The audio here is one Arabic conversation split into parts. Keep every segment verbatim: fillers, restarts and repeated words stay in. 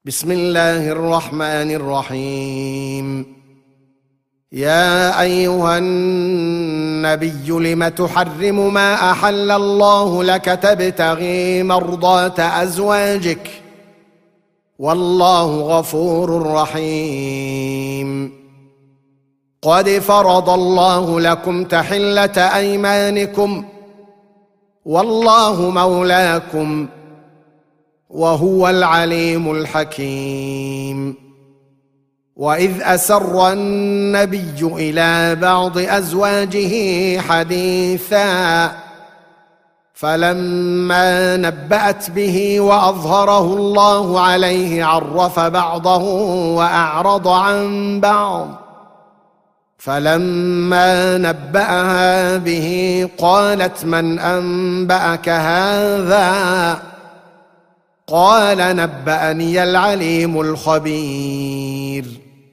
بسم الله الرحمن الرحيم. يا أيها النبي لم تحرم ما أحل الله لك تبتغي مرضات أزواجك والله غفور رحيم. قد فرض الله لكم تحلة أيمانكم والله مولاكم وهو العليم الحكيم. وإذ أسر النبي إلى بعض أزواجه حديثا فلما نبأت به وأظهره الله عليه عرف بعضه وأعرض عن بعض. فلما نبأها به قالت من أنبأك هذا؟ قال نبأني العليم الخبير.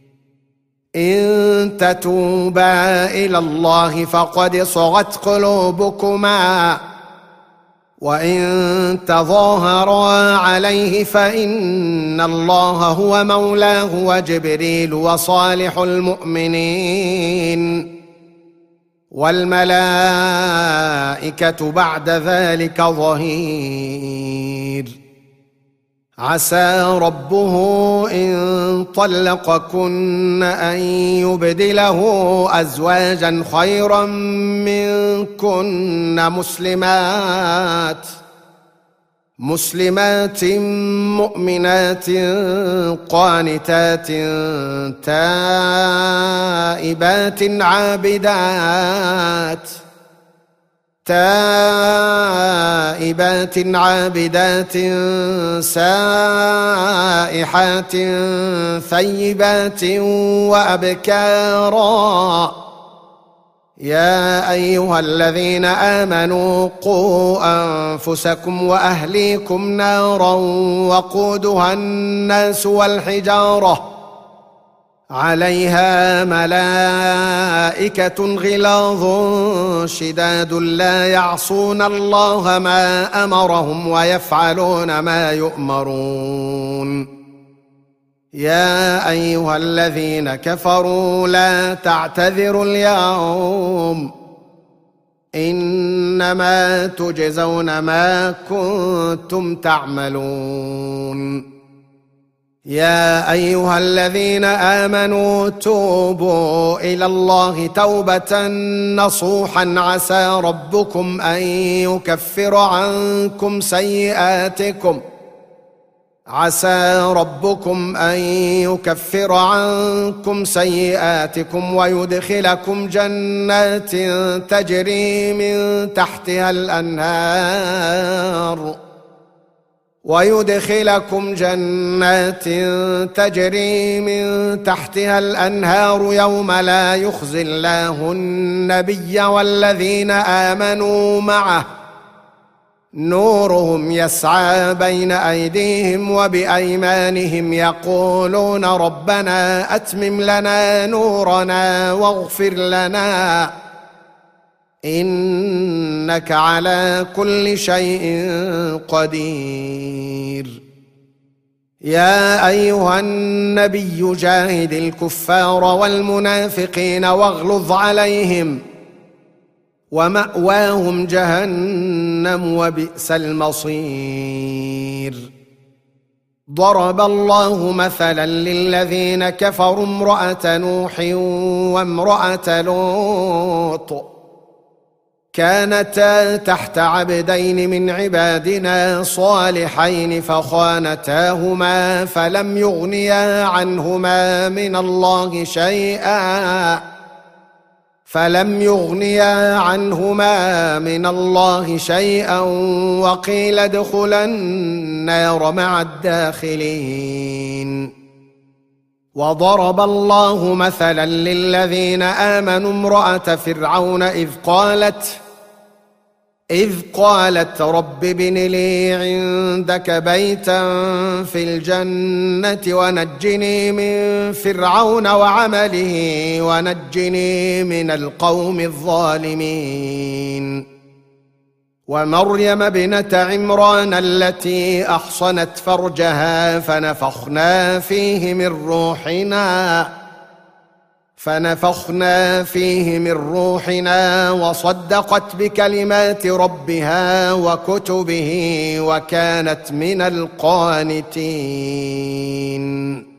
إن تتوبا إلى الله فقد صغت قلوبكما وإن تظاهرا عليه فإن الله هو مولاه وجبريل وصالح المؤمنين والملائكة بعد ذلك ظهير. عسى ربه إن طلقكن أن يبدله أزواجا خيرا منكن مسلمات مسلمات مؤمنات قانتات تائبات عابدات تائبات عابدات سائحات ثيبات وأبكارا. يا أيها الذين آمنوا قوا أنفسكم وأهليكم نارا وقودها الناس والحجارة عليها ملائكة غلاظ شداد لا يعصون الله ما أمرهم ويفعلون ما يؤمرون. يا أيها الذين كفروا لا تعتذروا اليوم إنما تجزون ما كنتم تعملون. يا أيها الذين آمنوا توبوا إلى الله توبة نصوحا عسى ربكم أن يكفر عنكم سيئاتكم عسى ربكم أن يكفر عنكم سيئاتكم ويدخلكم جنات تجري من تحتها الأنهار ويدخلكم جنات تجري من تحتها الأنهار يوم لا يخزي الله النبي والذين آمنوا معه نورهم يسعى بين أيديهم وبأيمانهم يقولون ربنا أتمم لنا نورنا واغفر لنا إنك على كل شيء قدير. يا أيها النبي جاهد الكفار والمنافقين واغلظ عليهم ومأواهم جهنم وبئس المصير. ضرب الله مثلا للذين كفروا امرأة نوح وامرأة لوط كانتا تحت عبدين من عبادنا صالحين فخانتاهما فلم يغنيا عنهما من الله شيئا فلم يغنيا عنهما من الله شيئا وقيل ادخلا النار مع الداخلين. وضرب الله مثلا للذين آمنوا امرأة فرعون إذ قالت إذ قالت رب ابن لي عندك بيتا في الجنة ونجني من فرعون وعمله ونجني من القوم الظالمين. ومريم ابنة عمران التي أحصنت فرجها فنفخنا فيه من روحنا فنفخنا فيه من روحنا وصدقت بكلمات ربها وكتبه وكانت من القانتين.